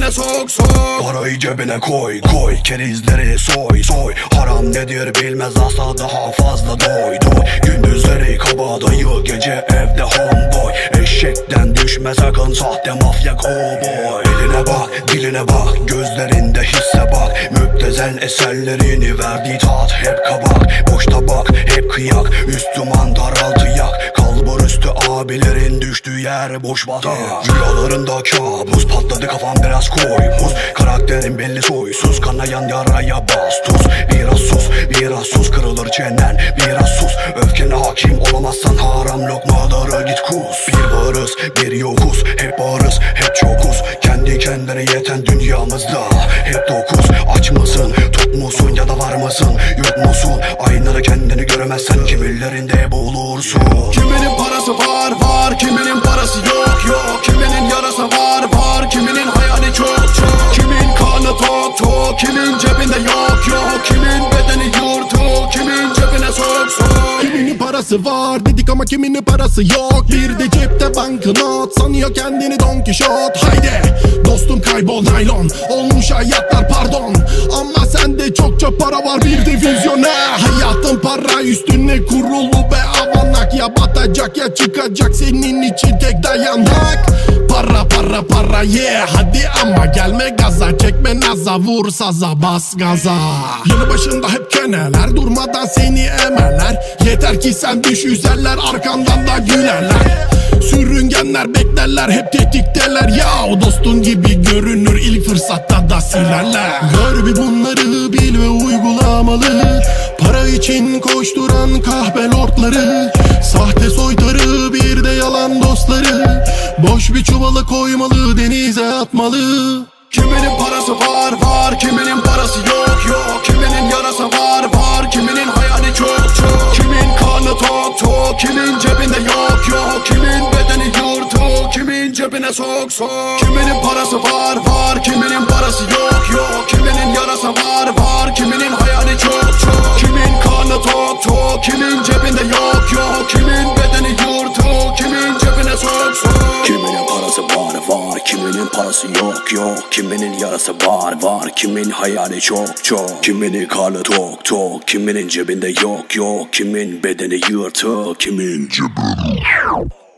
cebine sok sok. Parayı cebine koy koy, kerizleri soy soy. Haram nedir bilmez asla, daha fazla doy doy. Gündüzleri kabadayı, gece evde homeboy. Eşekten düşme sakın sahte mafya kovboy. Eline bak, diline bak, gözlerinde hisse bak. Müptezel eserlerini verdiği tat hep kabak. Boş tabak hep kıyak, Müslüman daraltı yak. Kalbur üstü abilerin düştüğü yer boş batak. Rüyalarında kabus, patladı kafam biraz koymuz. Karakterin belli soysuz, kanayan yaraya bas tuz. Biraz sus, biraz sus, kırılır çenen biraz sus. Öfkene hakim olamazsan haram lokmaları git kus. Bir varız bir yokuz, hep varız hep çokuz. Kendi kendine yeten dünyamızda hep dokuz. Aç mısın, tok musun ya da var mısın yok musun? Aynada kendini göremezsen kibirlerinde bulursun. Kiminin parası var var, kiminin parası yok yok. Kiminin yarası var var, kiminin hayali çok çok. Kimin karnı tok tok, kimin cebinde yok yok. Kimin bedeni yurtuk, kimin cebine sok sok. Kiminin parası var dedik ama kiminin parası yok. Bir de cepte banknot, sanıyor kendini Don Kişot. Haydi dostum kaybol naylon, olmuş hayatlar pardon. Ama sende çokça para var, bir de vizyoner. Hayatın para üstüne kurulu be avanak. Ya batacak ya çıkacak, senin için tek dayanak. Para para para yeah, hadi ama gelme gaza. Çekme naza, vur saza, bas gaza. Yanı başında hep keneler, durmadan seni emerler. Yeter ki sen düş, yüzerler arkandan da gülerler. Sürüngenler beklerler, hep tetikteler. Ya o dostun gibi görünür, ilk fırsatta da silerler. Gör bir bunları bil ve uygulamalı. Para için koşturan kahpe lordları, sahte soytarı, bir de yalan dostları. Boş bir çuvalı koymalı, denize atmalı. Kiminin parası var var, kiminin parası yok yok. Kiminin yarası var var, kiminin hayali çok çok. Kimin karnı tok tok, kimin cebinde yok yok. Kimin bedeni yurtuk, kimin cebine sok sok. Kiminin parası var var, kiminin parası yok yok. Kiminin yarası var var, kiminin hayali çok çok. Kimin karnı tok tok, kimin cebinde yok yok. Kimin bedeni yurtuk, kimin cebine sok sok. Kiminin parası var var, kiminin parası yok yok. Kiminin yarası var var, kimin hayali çok çok. Kiminin karnı tok tok, kiminin cebinde yok yok. Kimin bedeni yırtık, kimin cebine